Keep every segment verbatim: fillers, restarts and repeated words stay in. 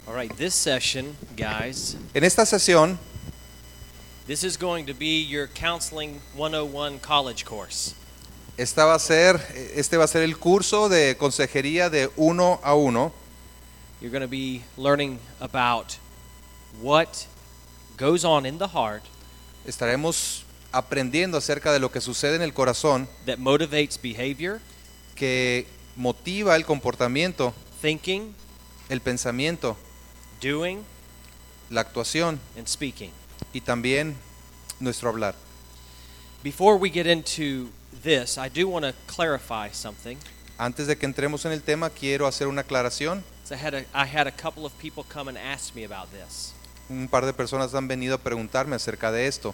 All right, this session, guys, En esta sesión, this is going to be your Counseling one oh one college course. esta va a ser, este va a ser el curso de consejería de uno a uno. You're going to be learning about what goes on in the heart Estaremos aprendiendo acerca de lo que sucede en el corazón that motivates behavior, que motiva el comportamiento, thinking, el pensamiento, doing, la actuación and speaking. y también nuestro hablar. Before we get into this, I do want to clarify something. Antes de que entremos en el tema, quiero hacer una aclaración. So I had a, I had a couple of people come and ask me about this. Un par de personas han venido a preguntarme acerca de esto.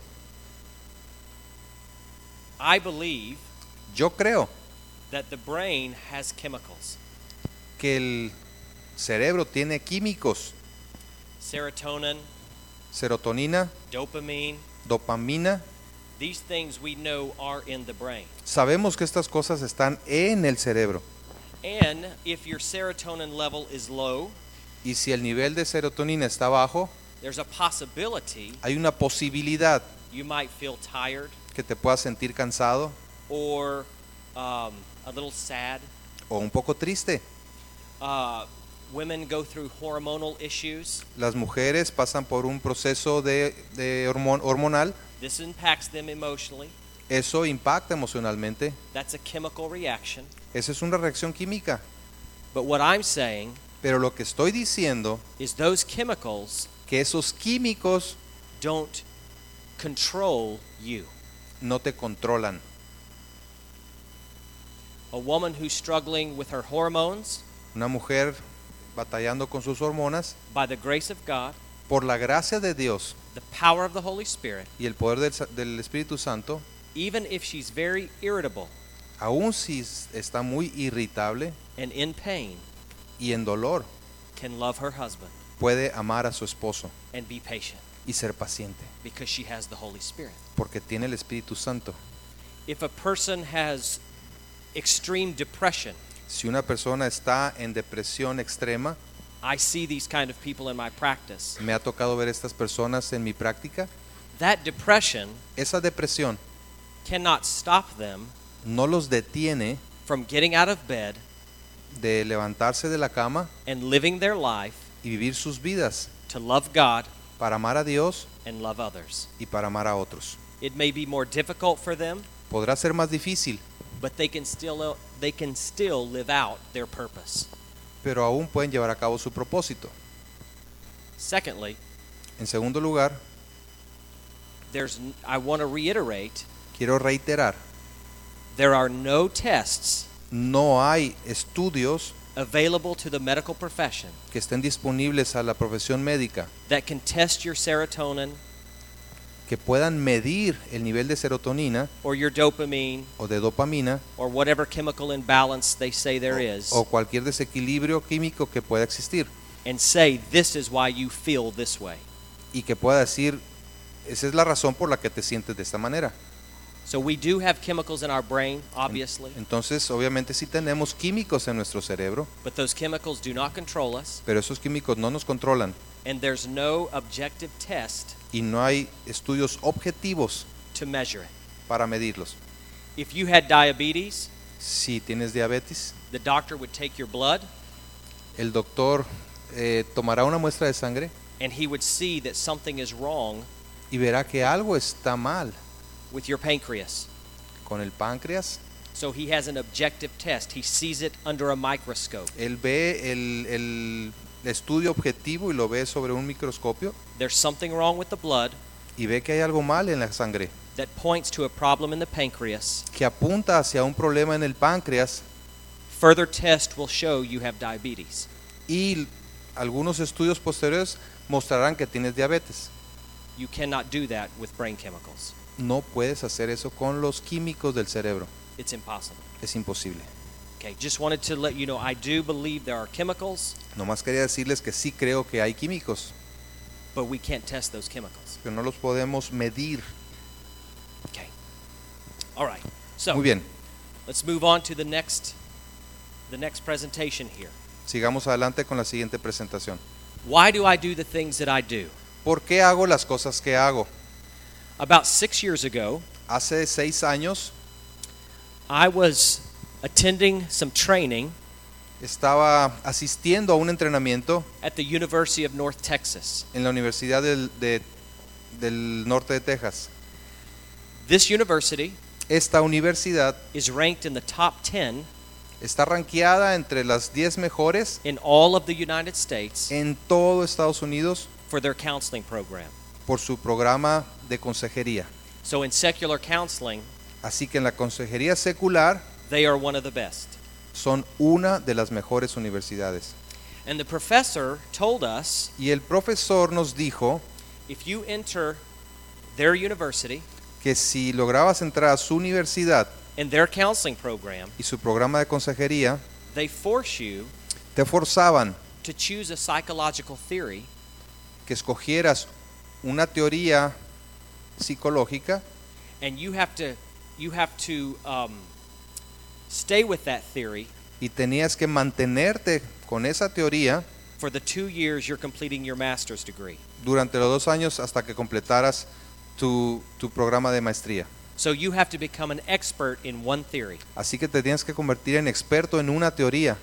I believe Yo creo that the brain has chemicals. que el cerebro tiene químicos, Serotonin, serotonina, dopamine, dopamina. these things we know are in the brain. Sabemos que estas cosas están en el cerebro. And if your serotonin level is low, Y si el nivel de serotonina está bajo, there's a possibility hay una posibilidad you might feel tired que te puedas sentir cansado or um, a little sad. o un poco triste. Uh, women go through hormonal issues. Las mujeres pasan por un proceso de, de hormon- hormonal. This impacts them emotionally. Eso impacta emocionalmente. That's a chemical reaction. Esa es una reacción química. But what I'm saying Pero lo que estoy diciendo is those chemicals que esos químicos don't control you. no te controlan. A woman who's struggling with her hormones, Una mujer batallando con sus hormonas, by the grace of God, por la gracia de Dios the power of the Holy Spirit, y el poder del, sa- del Espíritu Santo, even if she's very irritable aun si está muy irritable and in pain, y en dolor, can love her husband puede amar a su esposo and be patient y ser paciente, because she has the Holy Spirit. porque tiene el Espíritu Santo. If a person has extreme depression, Si una persona está en depresión extrema, I see these kind of people in my practice. me ha tocado ver estas personas en mi práctica, That depression esa depresión cannot stop them no los detiene from getting out of bed de levantarse de la cama and living their life y vivir sus vidas to love God para amar a Dios and love others. y para amar a otros. It may be more difficult for them, Podrá ser más difícil, but they can still they can still live out their purpose. pero aún pueden llevar a cabo su propósito. Secondly, En segundo lugar, there's I want to reiterate, quiero reiterar, there are no tests no hay estudios available to the medical profession que estén disponibles a la profesión médica that can test your serotonin que puedan medir el nivel de serotonina or your dopamine o de dopamina or whatever chemical imbalance they say there is o cualquier desequilibrio químico que pueda existir and say this is why you feel this way. y que pueda decir, esa es la razón por la que te sientes de esta manera. So we do have chemicals in our brain, obviously, Entonces, obviamente sí tenemos químicos en nuestro cerebro, but those chemicals do not control us, pero esos químicos no nos controlan and there's no objective test y no hay estudios objetivos to measure it. para medirlos. If you had diabetes, Si tienes diabetes, the doctor would take your blood el doctor eh, tomará una muestra de sangre and he would see that something is wrong y verá que algo está mal with your pancreas. con el páncreas. So he has an objective test. He sees it under a microscope. Él ve el, el estudio objetivo y lo ve sobre un microscopio There's something wrong with the blood y ve que hay algo mal en la sangre that points to a problem in the pancreas. que apunta hacia un problema en el páncreas Further test will show you have diabetes. y algunos estudios posteriores mostrarán que tienes diabetes. You cannot do that with brain chemicals. No puedes hacer eso con los químicos del cerebro. It's impossible. Es imposible. Okay, just wanted to let you know I do believe there are chemicals, Nomás quería decirles que sí creo que hay químicos, but we can't test those chemicals. pero no los podemos medir. Okay. All right. So, Muy bien, let's move on to the next the next presentation here. sigamos adelante con la siguiente presentación. Why do I do the things that I do? ¿Por qué hago las cosas que hago? About six years ago, Hace seis años I was attending some training estaba asistiendo a un entrenamiento at the University of North Texas. en la Universidad del, de- del Norte de Texas. This university Esta universidad is ranked in the top ten está rankeada entre las diez mejores in all of the United States en todo Estados Unidos for their counseling program. por su programa de consejería. So in secular counseling, Así que en la consejería secular they are one of the best. son una de las mejores universidades. And the professor told us, Y el profesor nos dijo if you enter their university que si lograbas entrar a su universidad in their counseling program, y su programa de consejería, they force you te forzaban to choose a psychological theory que escogieras una teoría psicológica and you have to you have to um, stay with that theory y tenías que mantenerte con esa teoría for the two years you're completing your master's degree. durante los dos años hasta que completaras tu, tu programa de maestría. So you have to become an expert in one theory. Así que te tienes que convertir en experto en una teoría.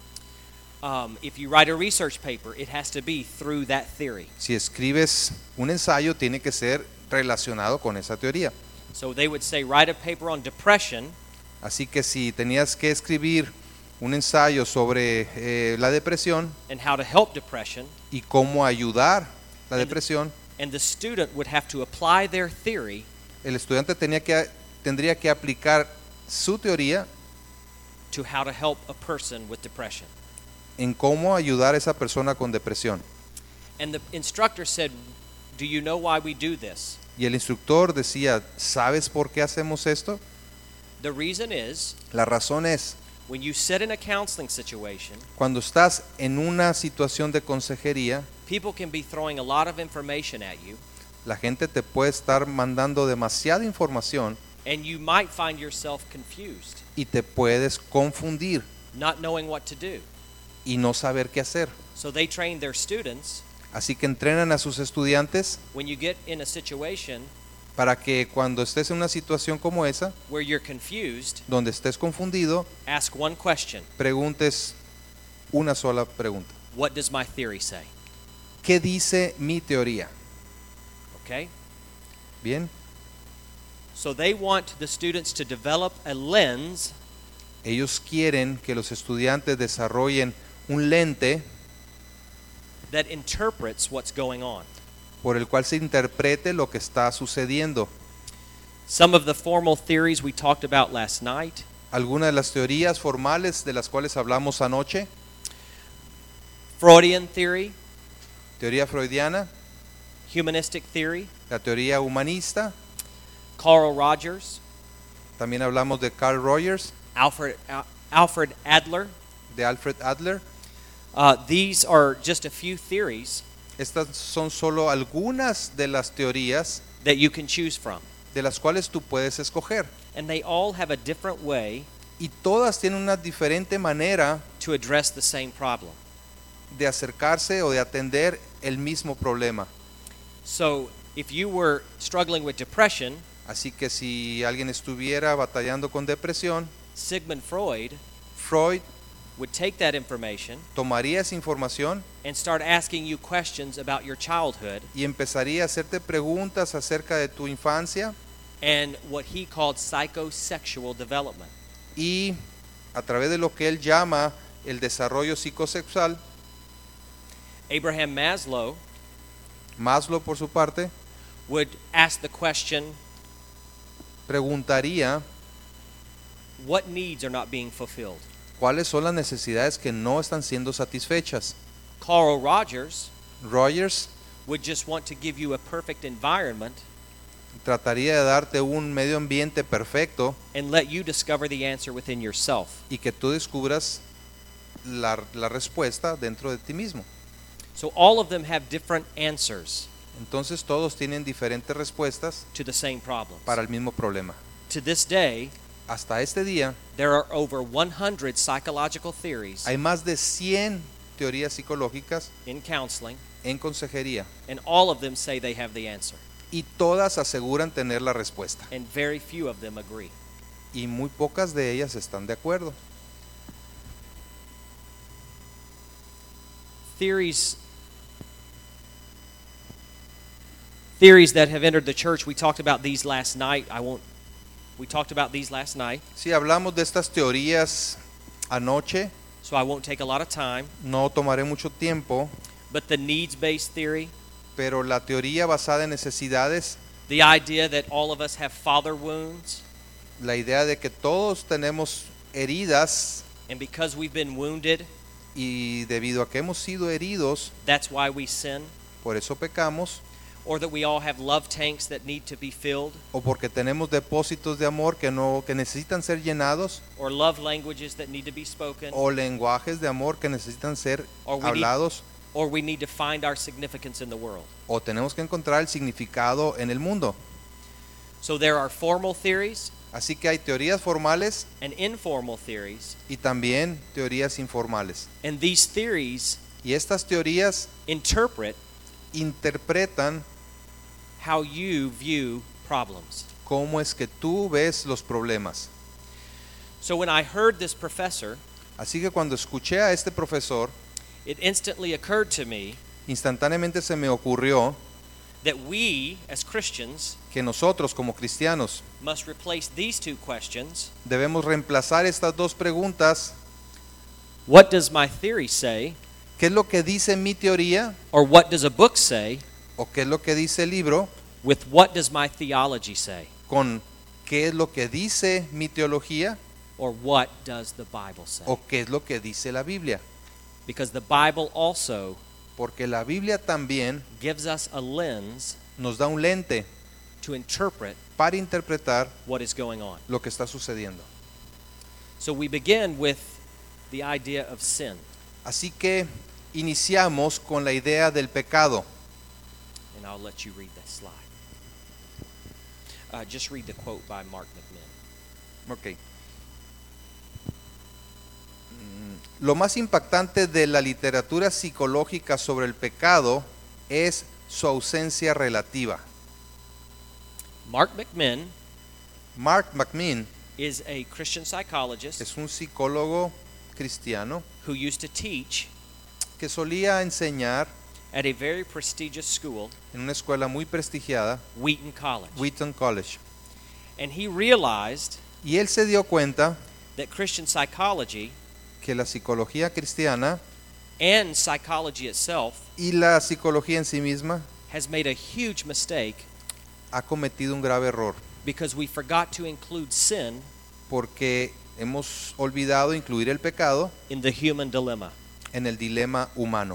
Um, if you write a research paper, it has to be through that theory. Si escribes un ensayo, tiene que ser relacionado con esa teoría. So they would say, write a paper on depression, Así que si tenías que escribir un ensayo sobre eh, la depresión and how to help depression, y cómo ayudar la depresión, and the student would have to apply their theory el estudiante tenía que, tendría que aplicar su teoría to how to help a person with depression. en cómo ayudar a esa persona con depresión. And the instructor said, do you know why we do this? Y el instructor decía, ¿sabes por qué hacemos esto? The reason is, La razón es, when you sit in a counseling situation, cuando estás en una situación de consejería, people can be throwing a lot of information at you, la gente te puede estar mandando demasiada información and you might find yourself confused, y te puedes confundir not knowing what to do. y no saber qué hacer. So they train their students, Así que entrenan a sus estudiantes when you get in a situation para que cuando estés en una situación como esa, where you're confused, donde estés confundido, ask one question. preguntes una sola pregunta. What does my theory say? ¿Qué dice mi teoría? Okay? Bien, So they want the students to develop a lens ellos quieren que los estudiantes desarrollen un lente that interprets what's going on. por el cual se interprete lo que está sucediendo. Some of the formal theories we talked about last night: Algunas de las teorías formales de las cuales hablamos anoche, Freudian theory, teoría freudiana, humanistic theory, la teoría humanista, Carl Rogers, también hablamos de Carl Rogers, Alfred Al- Alfred Adler. de Alfred Adler. Uh, these are just a few theories Estas son solo algunas de las teorías that you can choose from, de las cuales tú puedes escoger. and they all have a different way Y todas tienen una diferente manera to address the same problem. de acercarse o de atender el mismo problema. So, if you were struggling with depression, Así que si alguien estuviera batallando con depresión, Sigmund Freud Freud would take that information tomaría esa información and start asking you questions about your childhood y empezaría a hacerte preguntas acerca de tu infancia and what he called psychosexual development. y a través de lo que él llama el desarrollo psicosexual. Abraham Maslow Maslow, por su parte, would ask the question, preguntaría what needs are not being fulfilled? cuáles son las necesidades que no están siendo satisfechas. Carl Rogers Rogers would just want to give you a perfect environment trataría de darte un medio ambiente perfecto and let you discover the answer within yourself. y que tú descubras la, la respuesta dentro de ti mismo. So all of them have different answers Entonces todos tienen diferentes respuestas to the same problems. para el mismo problema. To this day, Hasta este día there are over one hundred psychological theories hay más de cien teorías psicológicas in counseling, en consejería and all of them say they have the answer, y todas aseguran tener la respuesta and very few of them agree. y muy pocas de ellas están de acuerdo. Theories theories that have entered the church, we talked about these last night. I won't we talked about these last night, Si hablamos de estas teorías anoche, so I won't take a lot of time, no tomaré mucho tiempo, but the needs-based theory, pero la teoría basada en necesidades, the idea that all of us have father wounds, la idea de que todos tenemos heridas and because we've been wounded, y debido a que hemos sido heridos, that's why we sin, por eso pecamos, or that we all have love tanks that need to be filled, o porque tenemos depósitos de amor que no que necesitan ser llenados, or love languages that need to be spoken, o lenguajes de amor que necesitan ser Or we need- hablados, or we need to find our significance in the world. o tenemos que encontrar el significado en el mundo. So there are formal theories Así que hay teorías formales and informal theories, y también teorías informales. and these theories Y estas teorías interpret interpretan how you view problems. cómo es que tú ves los problemas. So when I heard this professor, Así que cuando escuché a este profesor, it instantly occurred to me instantáneamente se me ocurrió that we, as Christians, que nosotros como cristianos must replace these two questions. debemos reemplazar estas dos preguntas. What does my theory say? ¿Qué es lo que dice mi teoría? Or what does a book say? ¿O qué es lo que dice el libro? With what does my theology say? ¿Con qué es lo que dice mi teología? Or what does the Bible say? ¿O qué es lo que dice la Biblia? Because the Bible also Porque la Biblia también gives us a lens nos da un lente to interpret para interpretar what is going on. lo que está sucediendo. So we begin with the idea of sin. Así que iniciamos con la idea del pecado. And I'll let you read that slide. Uh, just read the quote by Mark McMinn. Ok. Mm, Lo más impactante de la literatura psicológica sobre el pecado es su ausencia relativa. Mark McMinn Mark McMinn is a Christian psychologist es un psicólogo cristiano who used to teach que solía enseñar at a very prestigious school, en una escuela muy prestigiada, Wheaton College. Wheaton College. And he realized Y él se dio cuenta that Christian psychology que la psicología cristiana and psychology itself y la psicología en sí misma has made a huge mistake ha cometido un grave error because we forgot to include sin porque hemos olvidado incluir el pecado in the human dilemma. en el dilema humano.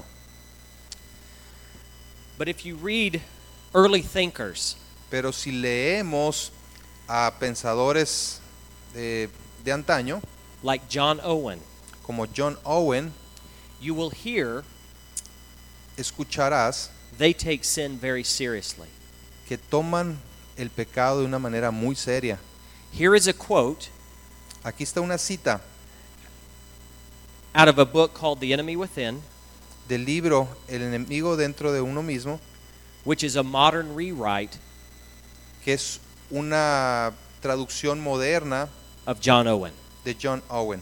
But if you read early thinkers, Pero si leemos a pensadores de, de antaño, like John Owen, como John Owen, you will hear escucharás they take sin very seriously. que toman el pecado de una manera muy seria. Here is a quote Aquí está una cita out of a book called The Enemy Within, del libro El enemigo dentro de uno mismo, which is a modern rewrite que es una traducción moderna of John Owen. de John Owen.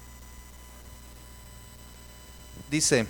Dice: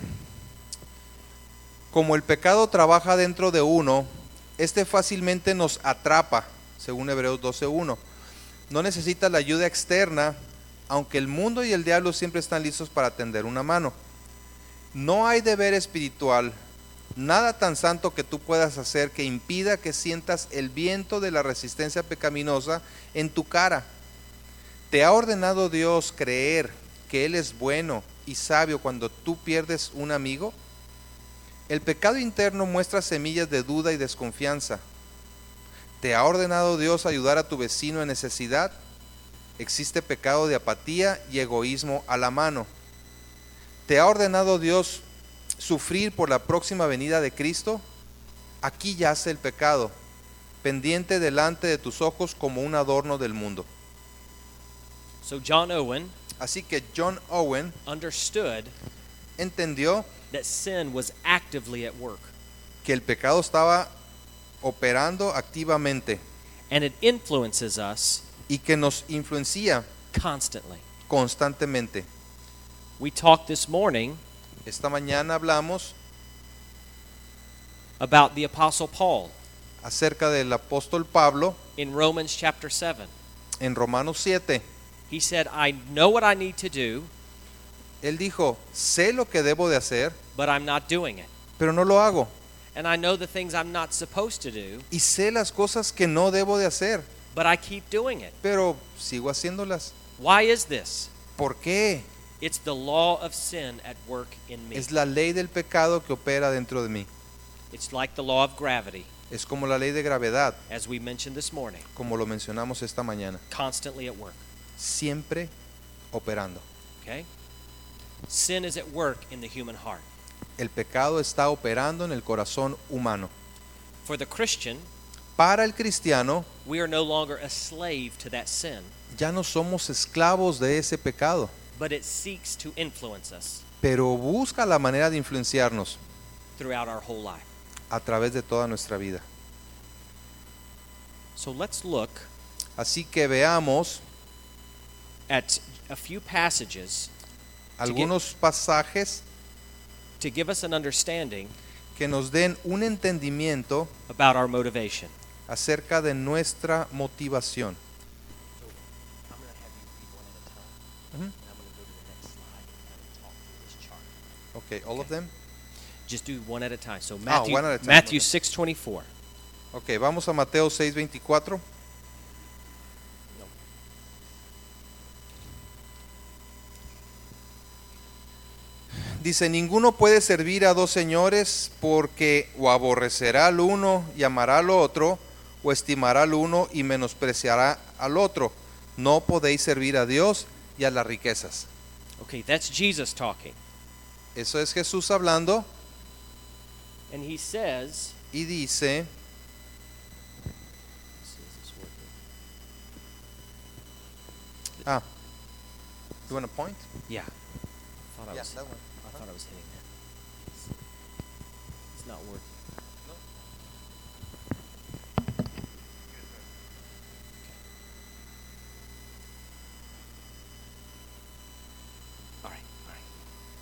como el pecado trabaja dentro de uno, este fácilmente nos atrapa, según Hebreos doce uno. No necesita la ayuda externa, aunque el mundo y el diablo siempre están listos para tender una mano. No hay deber espiritual, nada tan santo que tú puedas hacer que impida que sientas el viento de la resistencia pecaminosa en tu cara. ¿Te ha ordenado Dios creer que Él es bueno y sabio cuando tú pierdes un amigo? El pecado interno muestra semillas de duda y desconfianza. ¿Te ha ordenado Dios ayudar a tu vecino en necesidad? Existe pecado de apatía y egoísmo a la mano. ¿Te ha ordenado Dios sufrir por la próxima venida de Cristo? Aquí yace el pecado, pendiente delante de tus ojos como un adorno del mundo. So John Owen Así que John Owen understood entendió that sin was actively at work, que el pecado estaba operando activamente and it influences us y que nos influencia constantly. constantemente. We talked this morning Esta mañana hablamos about the Apostle Paul acerca del apóstol Pablo in Romans chapter seven. en Romanos siete. He said, I know what I need to do, Él dijo, sé lo que debo de hacer, but I'm not doing it. pero no lo hago. And I know the things I'm not supposed to do, Y sé las cosas que no debo de hacer, but I keep doing it. pero sigo haciéndolas. Why is this? ¿Por qué? It's the law of sin at work in me. Es la ley del pecado que opera dentro de mí. It's like the law of gravity, Es como la ley de gravedad, as we mentioned this morning, como lo mencionamos esta mañana. constantly at work. Siempre operando. Okay? Sin is at work in the human heart. El pecado está operando en el corazón humano. For the Christian, Para el cristiano, we are no longer a slave to that sin, ya no somos esclavos de ese pecado, but it seeks to influence us pero busca la manera de influenciarnos throughout our whole life. a través de toda nuestra vida. So let's look Así que veamos at a few passages algunos pasajes to give us an understanding que nos den un entendimiento about our motivation. acerca de nuestra motivación. I'm going to have you read one at a time, Mhm. and I'm going to go to the next slide and kind of talk through this chart. Okay, all of them. Just do one at a time. So Matthew, one at a time, Matthew okay. six twenty-four. Okay, vamos a Mateo seis veinticuatro. Dice, ninguno puede servir a dos señores porque o aborrecerá al uno y amará al otro, o estimará al uno y menospreciará al otro. No podéis servir a Dios y a las riquezas. Okay, that's Jesus talking. Eso es Jesús hablando And he says, y dice, let's see, is this working? ah, you want a point? Yeah. I thought I Yeah, was, that one. I thought I was hitting that. It's, it's not working. All right, all right.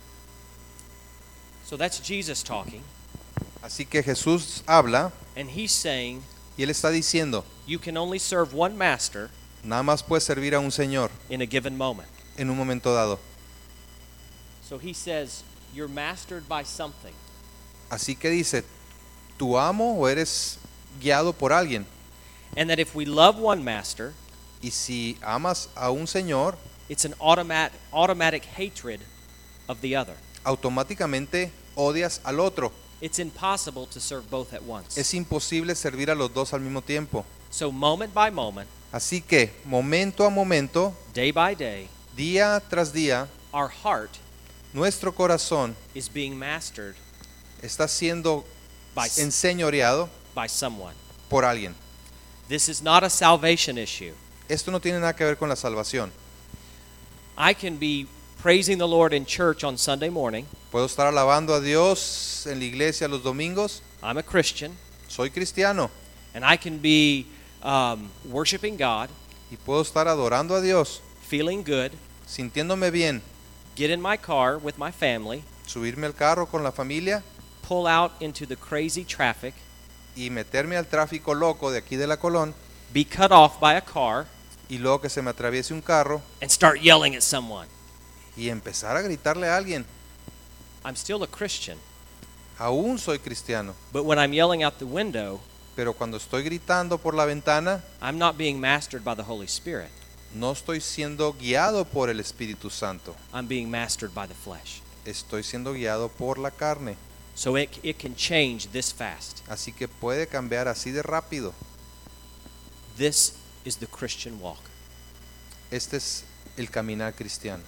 So that's Jesus talking, Así que Jesús habla and he's saying y él está diciendo, you can only serve one master nada más puedes servir a un señor in a given moment. en un momento dado. So he says you're mastered by something. Así que dice, tu amo o eres guiado por alguien. And that if we love one master, Y si amas a un señor, it's an automatic automatic hatred of the other. automáticamente odias al otro. It's impossible to serve both at once. Es imposible servir a los dos al mismo tiempo. So moment by moment, Así que, momento a momento, day by day, día tras día, our heart nuestro corazón is being mastered está siendo by, enseñoreado by someone. por alguien. This is not a salvation issue. Esto no tiene nada que ver con la salvación. I can be praising the Lord in church on Sunday morning. Puedo estar alabando a Dios en la iglesia los domingos. I'm a Christian, Soy cristiano and I can be um, worshiping God, y puedo estar adorando a Dios, feeling good, sintiéndome bien, get in my car with my family, subirme al carro con la familia pull out into the crazy traffic, y meterme al tráfico loco de aquí de la Colón be cut off by a car, y luego que se me atraviese un carro and start yelling at someone. y empezar a gritarle a alguien. I'm still a Christian, Aún soy cristiano, but when I'm yelling out the window, pero cuando estoy gritando por la ventana, I'm not being mastered by the Holy Spirit. no estoy siendo guiado por el Espíritu Santo. I'm being mastered by the flesh. Estoy siendo guiado por la carne. So it, it can change this fast. Así que puede cambiar así de rápido. This is the Christian walk. Este es el caminar cristiano.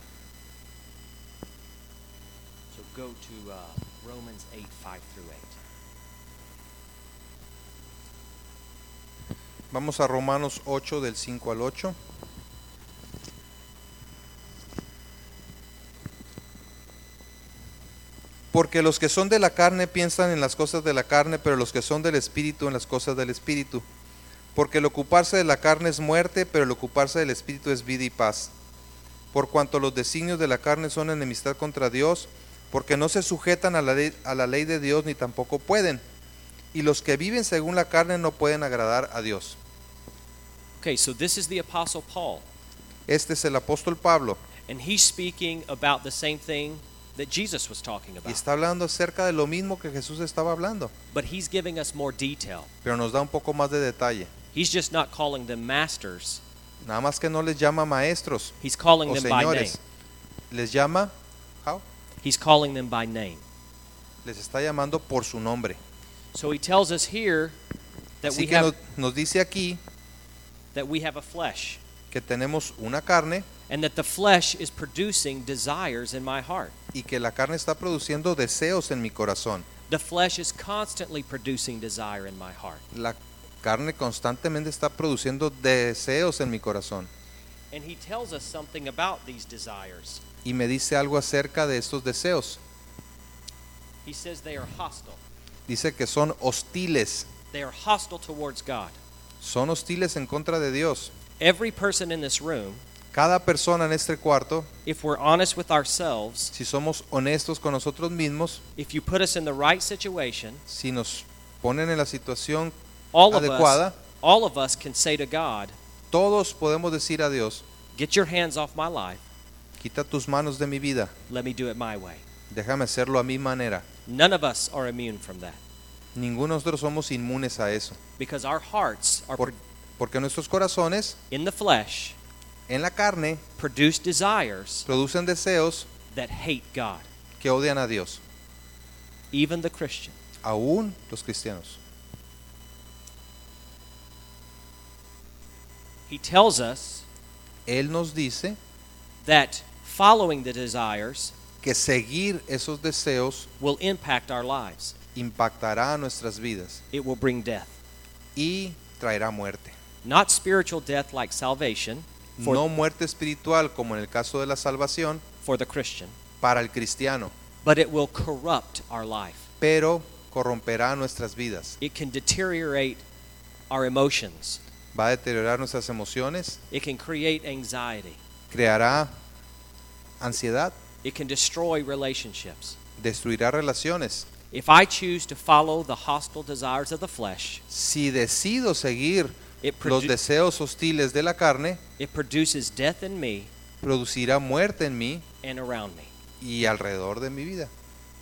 So go to uh, Romans eight, five through eight. Vamos a Romanos ocho del cinco al ocho. Porque los que son de la carne piensan en las cosas de la carne, pero los que son del espíritu en las cosas del espíritu. Porque el ocuparse de la carne es muerte, pero el ocuparse del espíritu es vida y paz. Por cuanto los designios de la carne son enemistad contra Dios, porque no se sujetan a la ley, a la ley de Dios ni tampoco pueden. Y los que viven según la carne no pueden agradar a Dios. Okay, so this is the Apostle Paul, Este es el apóstol Pablo and he's speaking about the same thing that Jesus was talking y about. está hablando acerca de lo mismo que Jesús estaba hablando, But he's giving us more detail. pero nos da un poco más de detalle. He's just not calling them masters. Nada más que no les llama maestros He's calling o them by name. señores. Les llama, how? He's calling them by name. Les está llamando por su nombre. So he tells us here that Así we que have nos, nos dice aquí that we have a flesh, que tenemos una carne and that the flesh is producing desires in my heart. y que la carne está produciendo deseos en mi corazón. The flesh is constantly producing desire in my heart. La carne constantemente está produciendo deseos en mi corazón. And he tells us something about these desires. Y me dice algo acerca de estos deseos. He says they are hostile. Dice que son hostiles. They are hostile towards God. Son hostiles en contra de Dios. Every person in this room, Cada persona en este cuarto, if we're honest with ourselves, si somos honestos con nosotros mismos, if you put us in the right situation, si nos ponen en la situación all of us, adecuada, all of us can say to God, todos podemos decir a Dios, get your hands off my life. quita tus manos de mi vida, Let me do it my way. déjame hacerlo a mi manera. None of us are immune from that Ninguno de nosotros somos inmunes a eso, because our hearts are Por- porque nuestros corazones in the flesh en la carne produce desires producen deseos that hate God, que odian a Dios, even the Christian. aún los cristianos. He tells us Él nos dice that following the desires que seguir esos deseos will impact our lives. impactará nuestras vidas It will bring death. y traerá muerte. Not spiritual death like salvation for, No muerte espiritual como en el caso de la salvación for the Christian, para el cristiano, but it will corrupt our life. pero corromperá nuestras vidas. It can deteriorate our emotions. Va a deteriorar nuestras emociones, It can create anxiety. creará ansiedad, It can destroy relationships. destruirá relaciones. If I choose to follow the hostile desires of the flesh, Si decido seguir it, los produ- deseos hostiles de la carne, it produces death in me producirá muerte en mí and around me. y alrededor de mi vida.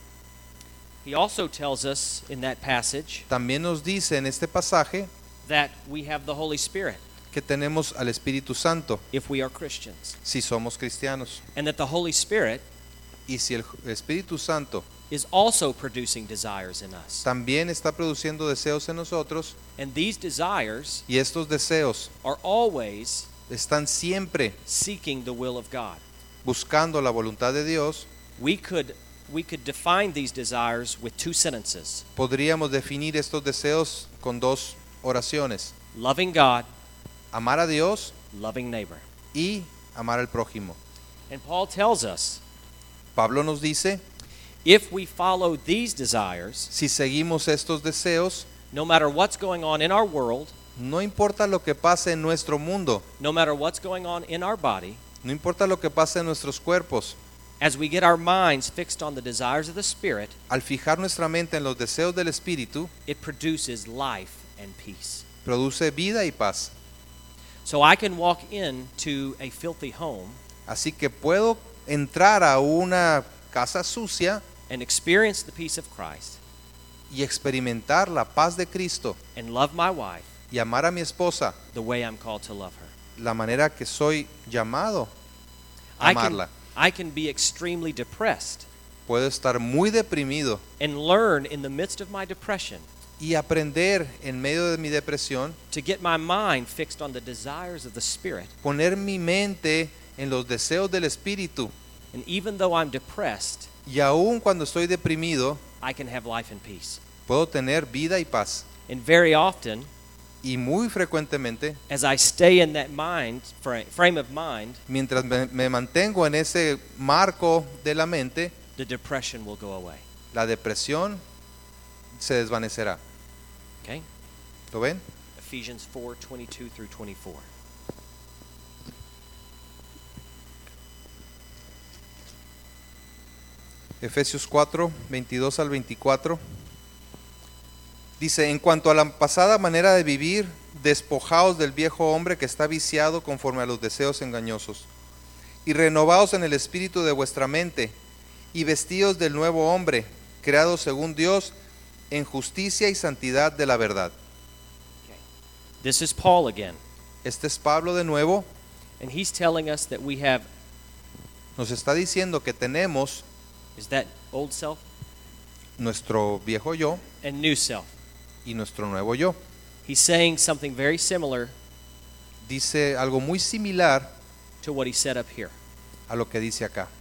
He also tells us in that passage También nos dice en este pasaje that we have the Holy Spirit que tenemos al Espíritu Santo if we are Christians, si somos cristianos. and that the Holy Spirit Y si el Espíritu Santo is also producing desires in us. también está produciendo deseos en nosotros, And these desires y estos deseos are always están siempre seeking the will of God. buscando la voluntad de Dios, We could we could define these desires with two sentences: podríamos definir estos deseos con dos oraciones: loving God, amar a Dios loving neighbor. y amar al prójimo. And Paul tells us, Pablo nos dice, if we follow these desires, si seguimos estos deseos, no matter what's going on in our world, no importa lo que pase en nuestro mundo, no matter what's going on in our body, no importa lo que pase en nuestros cuerpos, as we get our minds fixed on the desires of the Spirit, al fijar nuestra mente en los deseos del Espíritu, it produces life and peace. produce vida y paz. So I can walk into a filthy home Así que puedo entrar a una casa sucia and experience the peace of Christ y experimentar la paz de Cristo and love my wife y amar a mi esposa the way I'm called to love her. la manera que soy llamado a I can, amarla. I can be extremely depressed Puedo estar muy deprimido and learn in the midst of my depression y aprender en medio de mi depresión, to get my mind fixed on the desires of the Spirit. poner mi mente en los deseos del Espíritu. And even though I'm depressed, Y aun cuando estoy deprimido, I can have life and peace. puedo tener vida y paz. And very often, Y muy frecuentemente, as I stay in that mind fra- frame of mind, mientras me, me mantengo en ese marco de la mente, the depression will go away. la depresión se desvanecerá. Okay? ¿Lo ven? Ephesians four twenty-two through twenty-four. Efesios cuatro, veintidós al veinticuatro. Dice, en cuanto a la pasada manera de vivir, despojaos del viejo hombre que está viciado conforme a los deseos engañosos, y renovaos en el espíritu de vuestra mente, y vestíos del nuevo hombre, creado según Dios, en justicia y santidad de la verdad. Okay. This is Paul again, Este es Pablo de nuevo, and he's telling us that we have, nos está diciendo que tenemos is that old self nuestro viejo yo and new self. y nuestro nuevo yo. He's saying something very similar Dice algo muy similar to what he said up here. a lo que dice acá.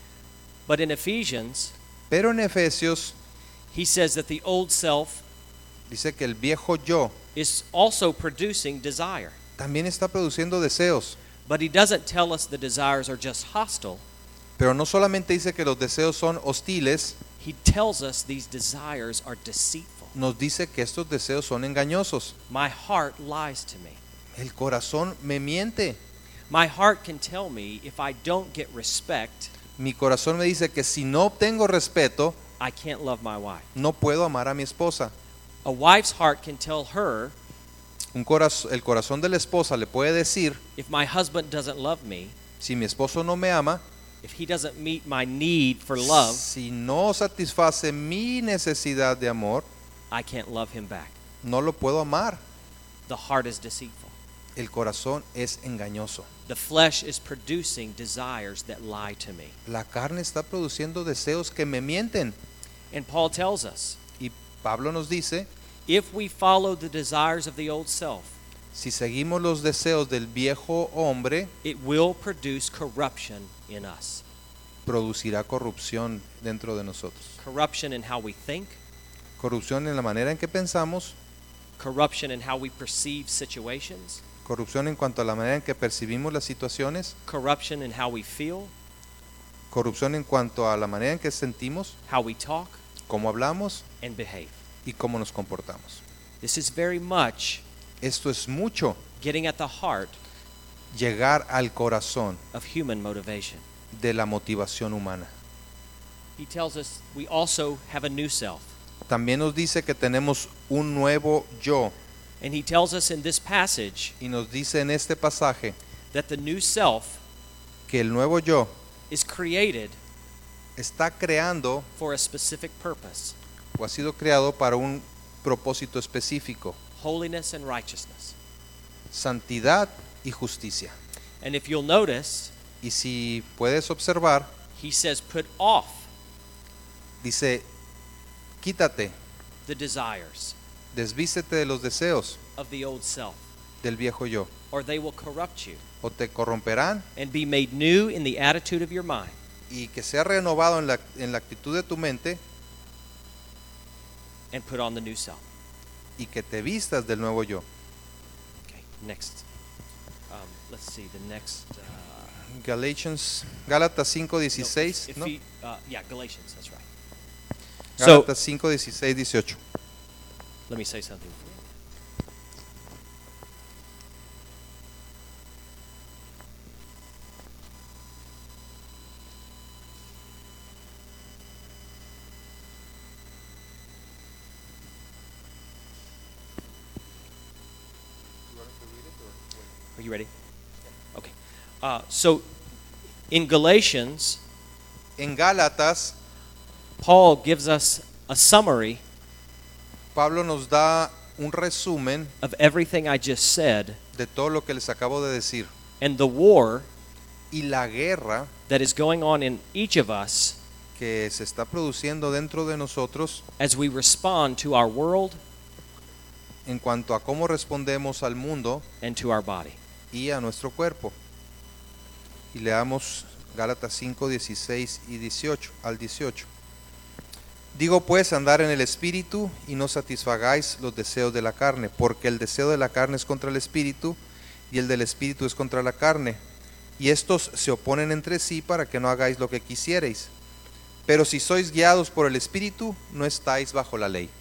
But in Ephesians, Pero en Efesios he says that the old self dice que el viejo yo is also producing desire. también está produciendo deseos. But he doesn't tell us the desires are just hostile. Pero no solamente dice que los deseos son hostiles, He tells us these desires are deceitful. nos dice que estos deseos son engañosos. My heart lies to me. El corazón me miente. My heart can tell me if I don't get respect, Mi corazón me dice que si no obtengo respeto, I can't love my wife. no puedo amar a mi esposa. A wife's heart can tell her, Un corazón, el corazón de la esposa le puede decir, if my husband doesn't love me, si mi esposo no me ama, if he doesn't meet my need for love, si no satisface mi necesidad de amor, I can't love him back. no lo puedo amar. The heart is deceitful. El corazón es engañoso. The flesh is producing desires that lie to me. La carne está produciendo deseos que me mienten. And Paul tells us, Y Pablo nos dice, if we follow the desires of the old self, si seguimos los deseos del viejo hombre, it will produce corruption in us. producirá corrupción dentro de nosotros. Corruption in how we think, Corrupción en la manera en que pensamos, corruption in how we perceive situations, corrupción en cuanto a la manera en que percibimos las situaciones, corruption in how we feel, corrupción en cuanto a la manera en que sentimos, how we talk, cómo hablamos and behave. y cómo nos comportamos. This is very much Esto es mucho, getting at the heart llegar al corazón of human motivation. de la motivación humana. He tells us we also have a new self. También nos dice que tenemos un nuevo yo And he tells us in this passage y nos dice en este pasaje that the new self que el nuevo yo is created está creando for a specific purpose, o ha sido creado para un propósito específico, holiness and righteousness. santidad y justicia. And if you'll notice, Y si puedes observar, he says put off dice, quítate, the desires desvístete de los deseos of the old self, del viejo yo, or they will corrupt you, o te corromperán, and be made new in the attitude of your mind, y que sea renovado en la, en la actitud de tu mente, and put on the new self. y que te vistas del nuevo yo. Okay, next. Um, let's see, the next. Uh, Galatians, Gálatas cinco no, dieciséis, if ¿no? he- uh, yeah, Galatians, that's right. So, Gálatas cinco dieciséis dieciocho. let me say something. Are you ready? Okay. Uh, so, in Galatians, En Gálatas, Paul gives us a summary Pablo nos da un resumen of everything I just said de todo lo que les acabo de decir. and the war Y la guerra that is going on in each of us que se está produciendo dentro de nosotros as we respond to our world en cuanto a cómo respondemos al mundo and to our body. y a nuestro cuerpo. Y leamos Gálatas cinco dieciséis y dieciocho al dieciocho. Digo pues, andar en el espíritu y no satisfagáis los deseos de la carne, porque el deseo de la carne es contra el espíritu y el del espíritu es contra la carne, y estos se oponen entre sí para que no hagáis lo que quisierais. Pero si sois guiados por el Espíritu, no estáis bajo la ley.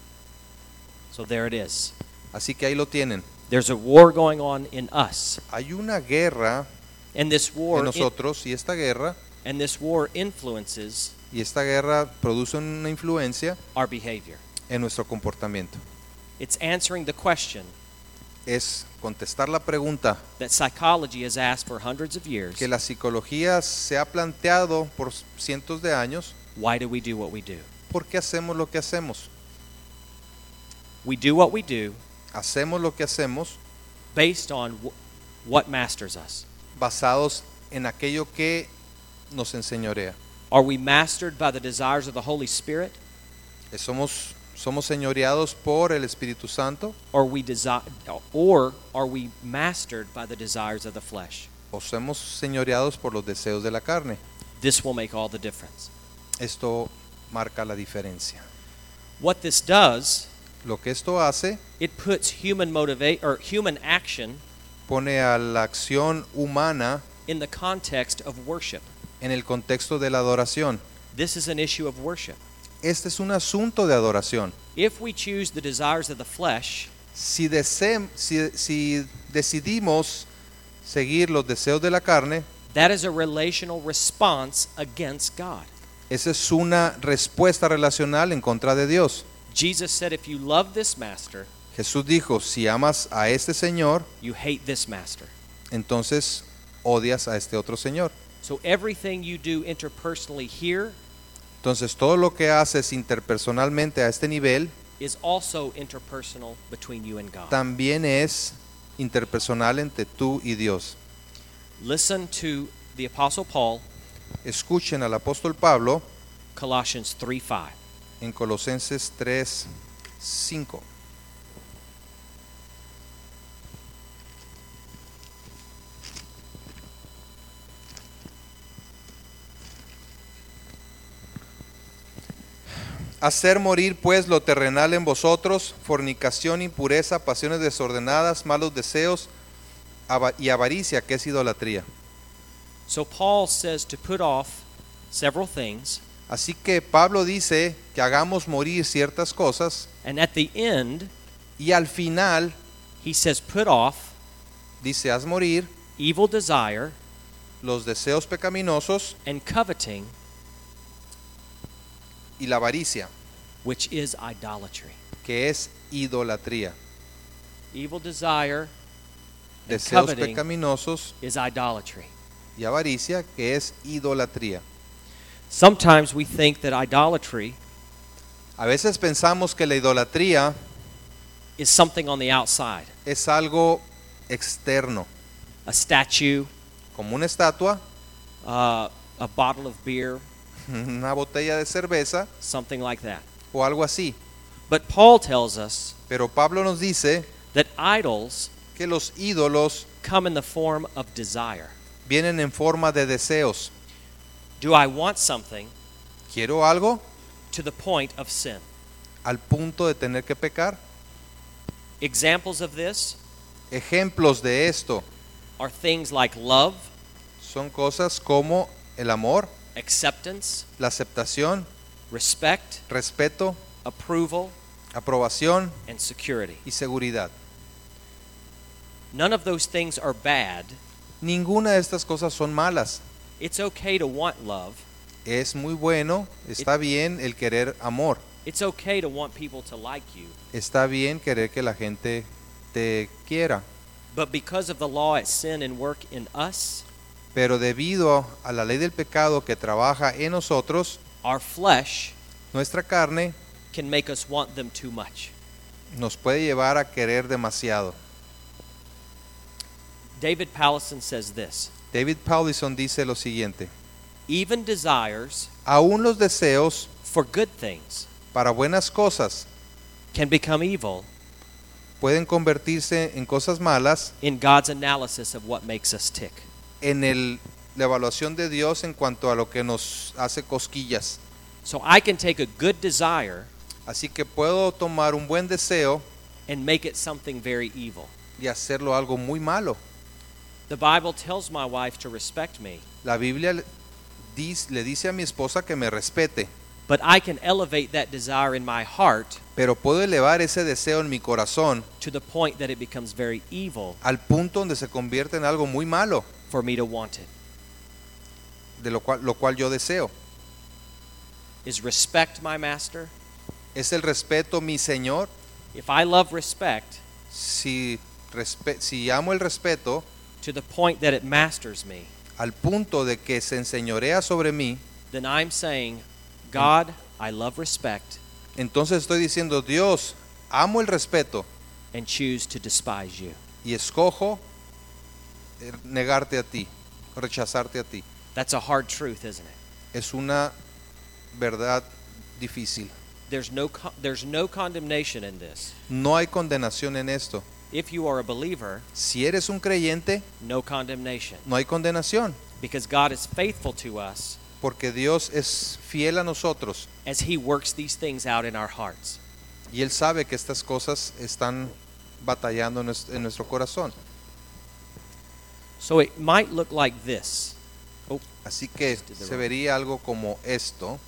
So there it is. Así que ahí lo tienen. There's a war going on in us. Hay una guerra And this en war in- nosotros y esta guerra and this war influences y esta guerra produce una influencia our behavior. en nuestro comportamiento. It's answering the question Es contestar la pregunta that psychology has asked for hundreds of years. que la psicología se ha planteado por cientos de años. Why do we do what we do? ¿Por qué hacemos lo que hacemos? We do what we do Hacemos lo que hacemos based on wh- what masters us. basados en aquello que nos enseñorea. Are we mastered by the desires of the Holy Spirit, Somos, somos señoreados por el Espíritu Santo or we desi- or are we mastered by the desires of the flesh? o somos señoreados por los deseos de la carne. This will make all the difference. Esto marca la diferencia. What this does, Lo que esto hace it puts human motivate or human action pone a la acción humana in the context of worship. en el contexto de la adoración. This is an issue of worship. Este es un asunto de adoración. If we choose the desires of the flesh, Si, desem- si, si decidimos seguir los deseos de la carne, that is a relational response against God. esa es una respuesta relacional en contra de Dios. Jesus said, if you love this master, Jesús dijo, si amas a este Señor, you hate this master. entonces odias a este otro Señor. So everything you do interpersonally here Entonces todo lo que haces interpersonalmente a este nivel is also interpersonal between you and God. también es interpersonal entre tú y Dios. Listen to the Apostle Paul, Escuchen al apóstol Pablo Colossians three five. en Colosenses tres cinco. Hacer morir pues lo terrenal en vosotros, fornicación, impureza, pasiones desordenadas, malos deseos ava- y avaricia, que es idolatría. So Paul says to put off several things, Así que Pablo dice que hagamos morir ciertas cosas and at the end, y al final he says put off dice haz morir evil desire los deseos pecaminosos and coveting, y la avaricia, which is idolatry. que es idolatría. Evil desire and Deseos coveting pecaminosos is idolatry. y avaricia, que es idolatría. Sometimes we think that idolatry A veces pensamos que la idolatría is something on the outside, es algo externo, a statue, como una estatua, uh, a bottle of beer, una botella de cerveza something like that. o algo así. But Paul tells us Pero Pablo nos dice that idols que los ídolos come in the form of desire. vienen en forma de deseos. Do I want something Quiero algo to the point of sin? al punto de tener que pecar. Examples of this Ejemplos de esto are things like love, son cosas como el amor, acceptance, la aceptación, respect, respeto, approval, aprobación and security. y seguridad. None of those things are bad. Ninguna de estas cosas son malas. It's okay to want love. Es muy bueno, está bien el querer amor. It's okay to want people to like you. Está bien querer que la gente te quiera. But because of the law at sin and work in us, Pero debido a la ley del pecado que trabaja en nosotros, our flesh nuestra carne can make us want them too much. nos puede llevar a querer demasiado. David Powlison says this: David Paulison dice lo siguiente: even desires aún los deseos for good things para buenas cosas can become evil pueden convertirse en cosas malas in God's analysis of what makes us tick. en el, la evaluación de Dios en cuanto a lo que nos hace cosquillas. So I can take a good desire Así que puedo tomar un buen deseo and make it something very evil. y hacerlo algo muy malo. The Bible tells my wife to respect me, La Biblia dis- le dice a mi esposa que me respete, but I can elevate that desire in my heart pero puedo elevar ese deseo en mi corazón to the point that it becomes very evil al punto donde se convierte en algo muy malo, for me to want it. de lo cual, lo cual yo deseo. Is respect my master? ¿Es el respeto mi Señor? If I love respect Si, respe- si amo el respeto to the point that it masters me, al punto de que se enseñorea sobre mí, then I'm saying, God, I love respect entonces estoy diciendo, Dios, amo el respeto and choose to despise you. y escojo eh, negarte a ti, rechazarte a ti. That's a hard truth, isn't it? Es una verdad difícil. There's no co- there's no condemnation in this. No hay condenación en esto. If you are a believer, Si eres un creyente, no condemnation, no hay condenación, because God is faithful to us porque Dios es fiel a nosotros as he works these things out in our hearts. y Él sabe que estas cosas están batallando en nues- en nuestro corazón. So it might look like this. Oh, Así que se vería algo como esto.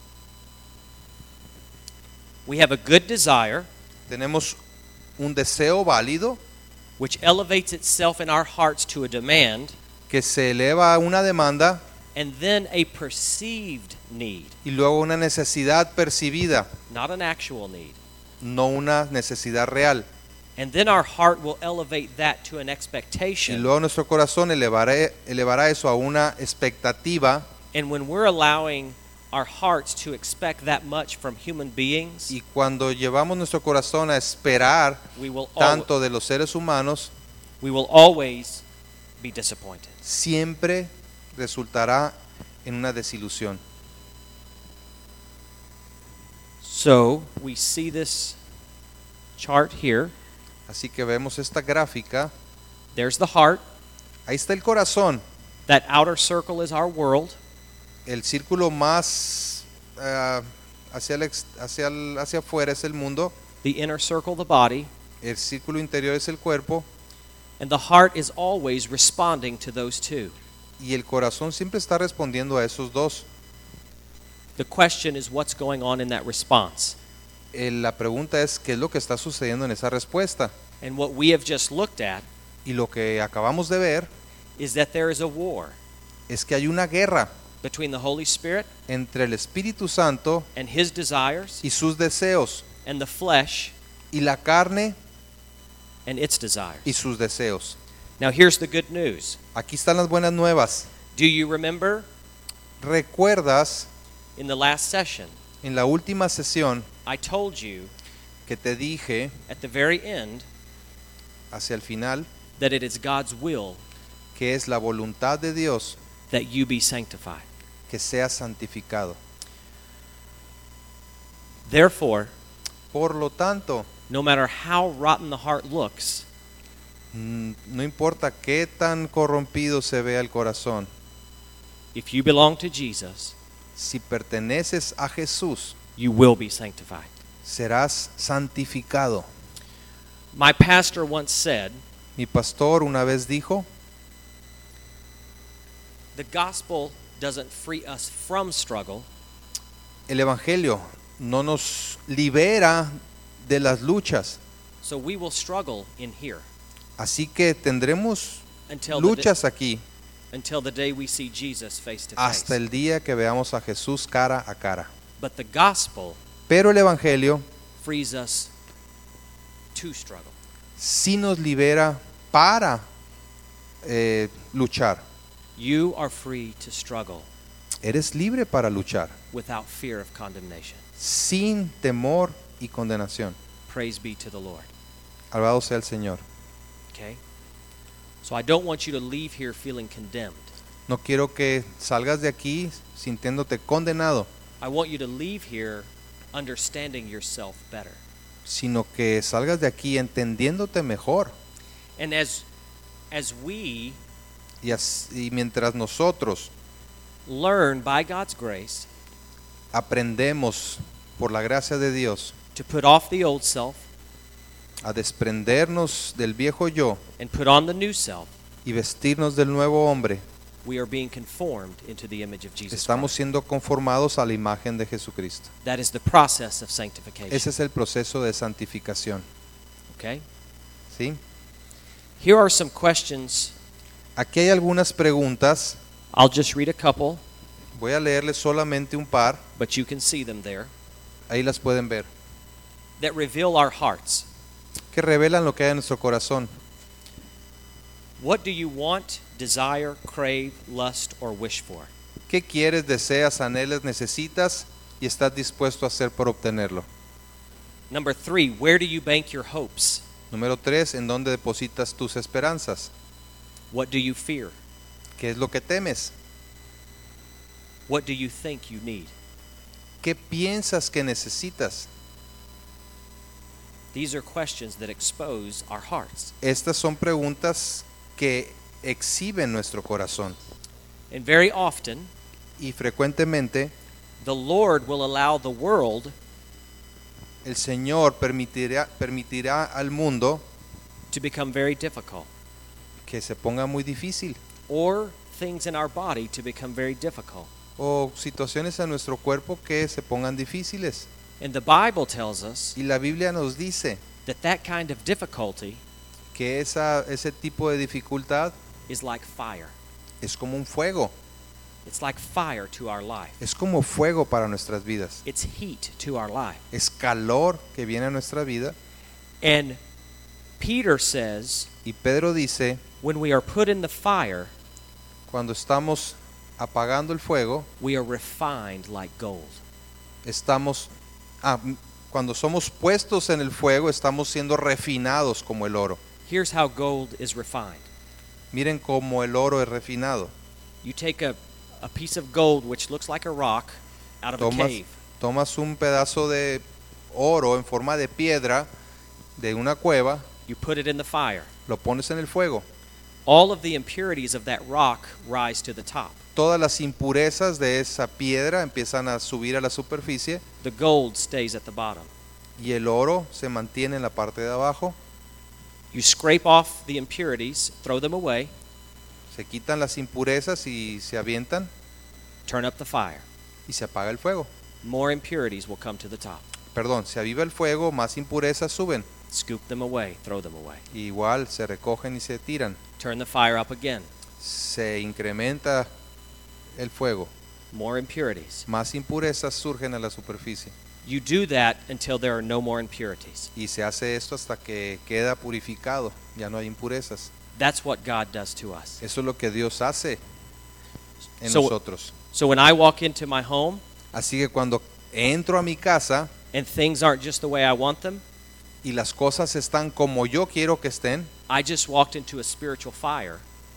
we have a good desire Tenemos un deseo válido which elevates itself in our hearts to a demand, que se eleva a una demanda and then a perceived need, y luego una necesidad percibida, not an actual need. no una necesidad real. And then our heart will elevate that to an Y expectation. luego nuestro corazón elevará, elevará eso a una expectativa. And when we're allowing our hearts to expect that much from human beings, Y cuando llevamos nuestro corazón a esperar we will al- tanto de los seres humanos, we will always be disappointed. siempre resultará en una desilusión. So we see this chart here. Así que vemos esta gráfica. There's the heart. Ahí está el corazón. That outer circle is our world. El círculo más ah, hacia, el ex- hacia, el- hacia afuera es el mundo. The inner circle, the body. El círculo interior es el cuerpo. And the heart is always responding to those two. Y el corazón siempre está respondiendo a esos dos. The question is what's going on in that response. Eh, la pregunta es qué es lo que está sucediendo en esa respuesta. And what we have just looked at Y lo que acabamos de ver is that there is a war es que hay una guerra between the Holy Spirit entre el Espíritu Santo and his desires y sus deseos, and the flesh y la carne and its desires. y sus deseos. Now here's the good news. Aquí están las buenas nuevas. Do you remember ¿Recuerdas in the last session en la última sesión I told you que te dije at the very end hacia el final that it is God's will que es la voluntad de Dios that you be sanctified? que seas santificado? Therefore, Por lo tanto, no matter how rotten the heart looks, mm, no importa qué tan corrompido se vea el corazón, if you belong to Jesus, si perteneces a Jesús, you will be sanctified. serás santificado. My pastor once said, Mi pastor una vez dijo, the gospel doesn't free us from struggle, el Evangelio no nos libera de las luchas, so we will struggle in here así que tendremos until the, luchas aquí until the day we see Jesus face to hasta face. el día que veamos a Jesús cara a cara. But the gospel Pero el Evangelio frees us to struggle. sí nos libera para eh, luchar. You are free to struggle Eres libre para luchar, without fear of condemnation. sin temor y condenación. Praise be to the Lord. Alabado sea el Señor. Okay? So I don't want you to leave here feeling condemned. No quiero que salgas de aquí sintiéndote condenado, I want you to leave here understanding yourself better. sino que salgas de aquí entendiéndote mejor. And as as we Y, as- y mientras nosotros learn by God's grace aprendemos por la gracia de Dios to put off the old self a desprendernos del viejo yo and put on the new self, y vestirnos del nuevo hombre, We are being conformed into the image of Jesus Estamos Christ. siendo conformados a la imagen de Jesucristo. That is the process of sanctification. Ese es el proceso de santificación. Okay? ¿Sí? Here are some questions. Aquí hay algunas preguntas. I'll just read a couple, Voy a leerles solamente un par. but you can see them there, Ahí las pueden ver. that reveal our hearts. Que revelan lo que hay en nuestro corazón. What do you want, desire, crave, lust, or wish for? ¿Qué quieres, deseas, anhelas, necesitas y estás dispuesto a hacer por obtenerlo? Number three, where do you bank your hopes? Número tres, ¿en dónde depositas tus esperanzas? What do you fear? ¿Qué es lo que temes? What do you think you need? ¿Qué piensas que necesitas? These are questions that expose our hearts. Estas son preguntas que exhiben nuestro corazón. And very often, Y frecuentemente the Lord will allow the world el Señor permitirá, permitirá al mundo to become very difficult, que se ponga muy difícil, or things in our body to become very difficult. o situaciones en nuestro cuerpo que se pongan difíciles. And the Bible tells us Y la Biblia nos dice that that kind of difficulty que esa, ese tipo de dificultad is like fire. es como un fuego, It's like fire to our life. es como fuego para nuestras vidas, It's heat to our life. es calor que viene a nuestra vida. And Peter says, Y Pedro dice, when we are put in the fire, cuando estamos apagando el fuego, we are refined like gold. estamos, ah, m- cuando somos puestos en el fuego, estamos siendo refinados como el oro. Here's how gold is refined. Miren cómo el oro es refinado. You take a, a piece of gold which looks like a rock out of a Tomas, cave. tomas un pedazo de oro en forma de piedra de una cueva, You put it in the fire. lo pones en el fuego. All of the impurities of that rock rise to the top. Todas las impurezas de esa piedra empiezan a subir a la superficie The gold stays at the bottom. y el oro se mantiene en la parte de abajo. You scrape off the impurities, throw them away, Se quitan las impurezas y se avientan turn up the fire. y se apaga el fuego. More impurities will come to the top. Perdón, se aviva el fuego, más impurezas suben. Scoop them away, throw them away. Igual se recogen y se tiran. Turn the fire up again. Se incrementa el fuego. More impurities. Más impurezas surgen a la superficie. You do that until there are no more impurities. Y se hace esto hasta que queda purificado. Ya no hay impurezas. That's what God does to us. Eso es lo que Dios hace en So- nosotros. So when I walk into my home Así que cuando entro a mi casa and things aren't just the way I want them, y las cosas están como yo quiero que estén, I just walked into a spiritual fire.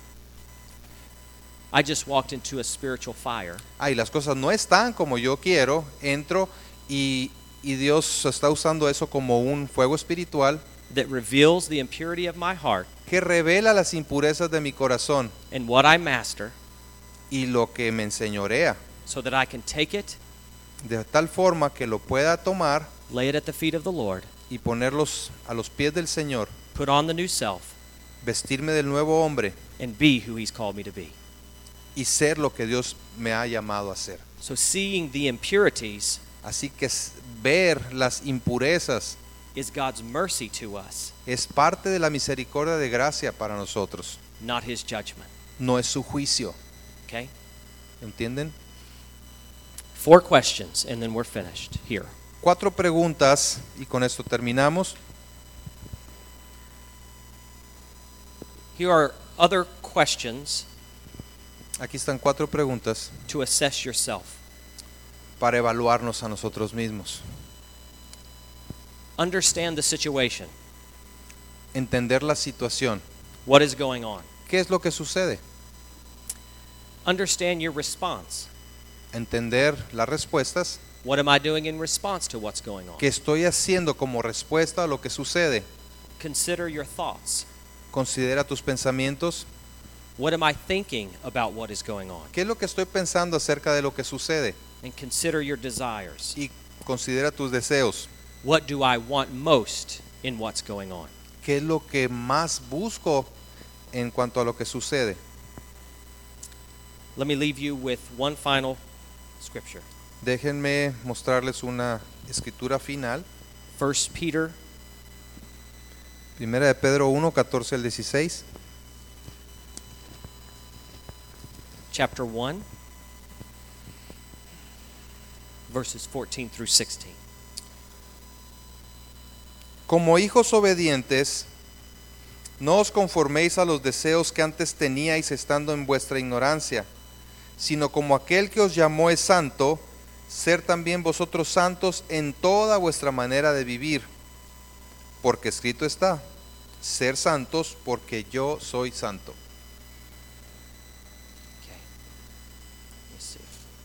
I just walked into a spiritual fire ah, y las cosas no están como yo quiero, entro y, y Dios está usando eso como un fuego espiritual that reveals the impurity of my heart que revela las impurezas de mi corazón and what I master y lo que me enseñorea, so that I can take it, de tal forma que lo pueda tomar lay it at the feet of the Lord, y ponerlos a los pies del Señor, put on the new self, vestirme del nuevo hombre and be who He's called me to be. y ser lo que Dios me ha llamado a ser. So seeing the impurities Así que s- ver las impurezas is God's mercy to us, es parte de la misericordia de gracia para nosotros, not His judgment. no es su juicio. Okay? ¿Entienden? Four questions, and then we're finished here. Cuatro preguntas y con esto terminamos. Here are other questions Aquí están cuatro preguntas to assess yourself. para evaluarnos a nosotros mismos. Understand the situation. Entender la situación. What is going on? ¿Qué es lo que sucede? Understand your response. Entender las respuestas. What am I doing in response to what's going on? ¿Qué estoy haciendo como respuesta a lo que sucede? Consider your thoughts. Considera tus pensamientos. What am I thinking about what is going on? ¿Qué es lo que estoy pensando acerca de lo que sucede? And consider your desires. Y considera tus deseos. What do I want most in what's going on? ¿Qué es lo que más busco en cuanto a lo que sucede? Let me leave you with one final scripture. Déjenme mostrarles una escritura final. First Peter Primera de Pedro uno, catorce al dieciséis. chapter one, verses fourteen through sixteen. Como hijos obedientes, no os conforméis a los deseos que antes teníais estando en vuestra ignorancia, sino como aquel que os llamó es santo, ser también vosotros santos en toda vuestra manera de vivir. Porque escrito está, ser santos porque yo soy santo. Okay. Let's see.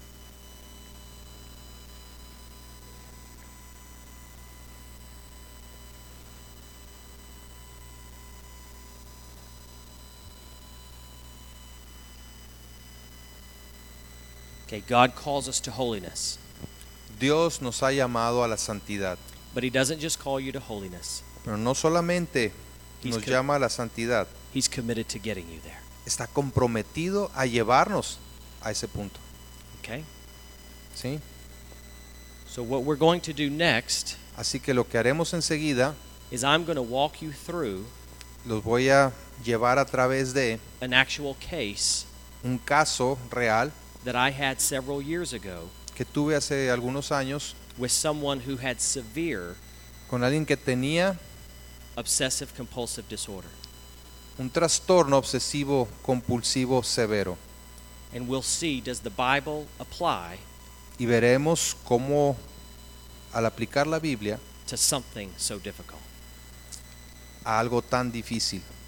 Okay, God calls us to holiness, Dios nos ha llamado a la santidad, but He doesn't just call you to holiness. pero no solamente He's nos co- llama a la santidad, He's committed to getting you there. está comprometido a llevarnos a ese punto. Okay? ¿Sí? So what we're going to do next Así que lo que haremos enseguida, is I'm going to walk you through los voy a llevar a través de an actual case un caso real that I had several years ago que tuve hace algunos años with someone who had severe con alguien que tenía obsessive compulsive disorder. un trastorno obsesivo compulsivo severo. And we'll see, does the Bible apply Y veremos cómo al aplicar la Biblia to something so difficult? a algo tan difícil.